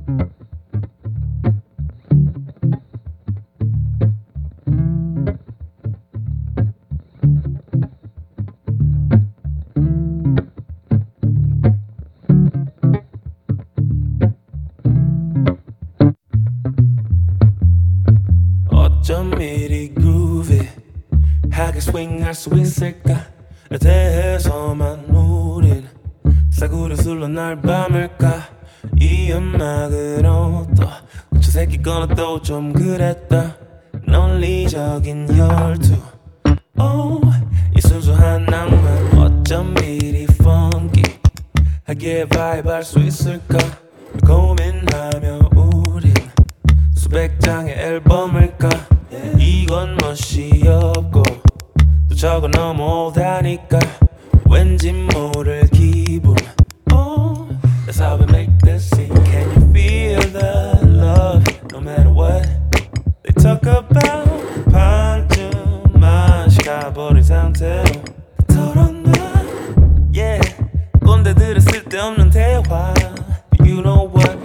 어쩜 이리 groovy-하게 스윙할 수 있을까? 대해서만 우린 싸구려 술로 날 밤을까? 이 음악을 얻어 저 새끼 거나 또 좀 그랬다. 논리적인 혈투, 이 순수한 낭만. 어쩜 이리 funky-하게 vibe 할 수 있을까? 고민하며 우린 수백 장의 앨범을까? 이건 멋이 없고 또 저건 너무 올드하니까 왠지 모를 기분. That's how we make this scene. Can you feel the love? No matter what they talk about. 반쯤 맛이 가버린 상태로 털어놔. Yeah, 꼰대들의 쓸데없는 대화. But you know what?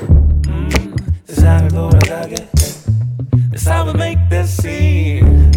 세상을 돌아가게 해. That's how we make this scene.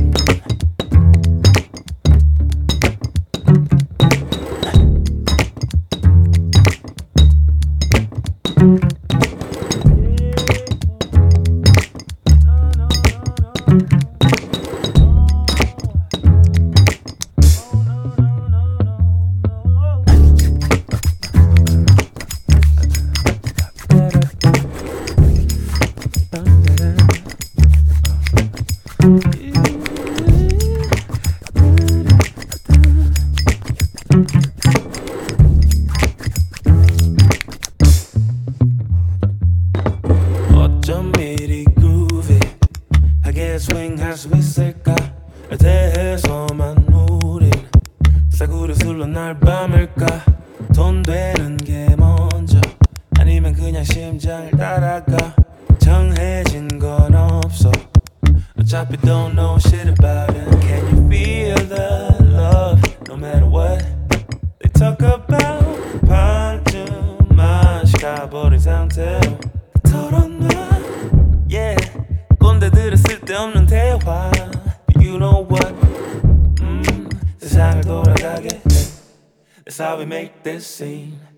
어쩜 이리 groovy-하게 스윙할 수 있을까? 대해서만 우린 싸구려 술로 날 밤을까? 돈 되는 게 먼저 아니면 그냥 심장을 따라가? 정해진 건 없어 어차피 don't know shit about it. Can you feel the love? No matter what they talk about. 반쯤 맛이 가버린 상태로 털어놔. Yeah, 꼰대들의 쓸데없는 대화. But you know what? 세상을 돌아가게 해. That's how we make this scene.